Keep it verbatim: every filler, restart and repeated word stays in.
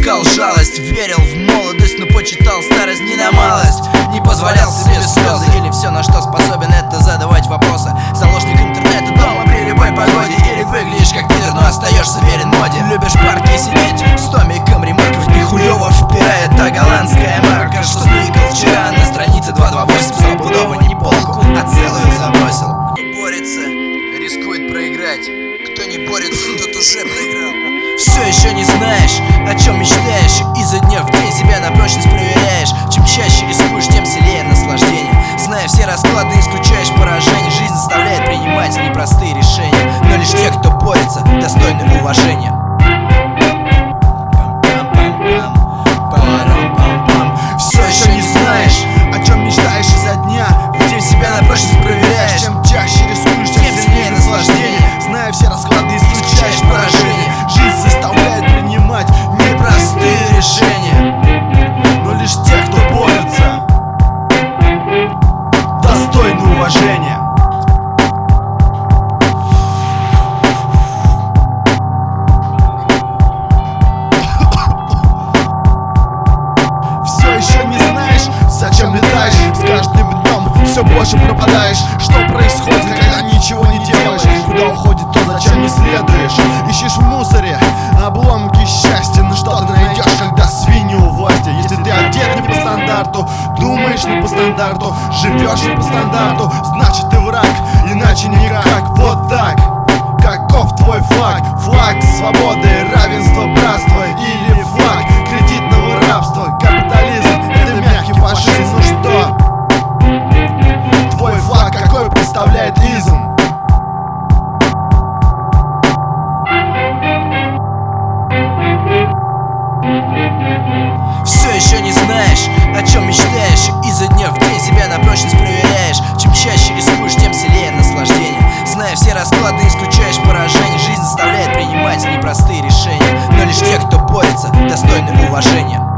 искал жалость, верил в молодость, но почитал старость не на малость. Не позволял себе слезы, или все, на что способен, это задавать вопросы. Заложник интернета дома при любой погоде. Или выглядишь как пидор, но остаешься верен моде. Любишь в парке сидеть с томиком ремарков, нихуёво впирает та голландская марка, что стыкал вчера на странице два два восемь. Стопудово не полку, а целую забросил. Кто борется, рискует проиграть. Кто не борется, тот уже проиграл. Все еще не знаешь, о чем мечтаешь, изо дня в день себя на прочность проверяешь. Чем чаще рискуешь, тем сильнее наслаждение. Зная все расклады, исключаешь поражение. Жизнь заставляет принимать непростые решения, но лишь те, кто борется, достойны уважения. Все еще не знаешь, о чем мечтаешь, изо дня в день себя на прочность проверяешь. Чем чаще рискуешь, тем сильнее наслаждение. Зная все расклады, исключаешь поражение. Жизнь заставляет принимать непростые решения, но лишь те, кто борется, достойны уважения. Все еще не знаешь, зачем летаешь, с каждым днем все больше пропадаешь. Что происходит, когда ничего не делаешь? Куда уходит то, зачем не следуешь? Ищешь в мусоре обломки счастья, но что ты найдешь, когда свиньи у власти? Если ты одет не по стандарту, думаешь не по стандарту, живешь не по стандарту, значит ты враг, иначе никак. Вот так. Каков твой флаг? Флаг свободы, равенства, братства или флаг кредитного рабства? Капитализм — это мягкий фашизм. Ну что? Твой флаг какой представляет изм? Все еще не знаешь, о чем мечтаешь, изо дня в день себя на прочность проверяешь. Чем чаще рискуешь, тем сильнее наслаждение. Зная все расклады, исключаешь поражение. Жизнь заставляет принимать непростые решения, но лишь те, кто борется, достойны уважения.